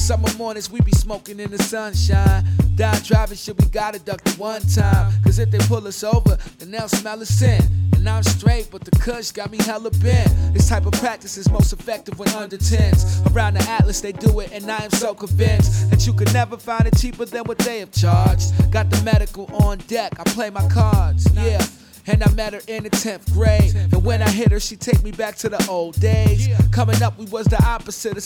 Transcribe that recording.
Summer mornings we be smoking in the sunshine. Down driving shit, we gotta duck it one time. Cause if they pull us over, then they'll smell us in. And I'm straight, but the kush got me hella bent. This type of practice is most effective when under 10s. Around the Atlas they do it, and I am so convinced that you could never find it cheaper than what they have charged. Got the medical on deck, I play my cards, yeah. And I met her in the 10th grade. And when I hit her, she take me back to the old days. Coming up, we was the opposite of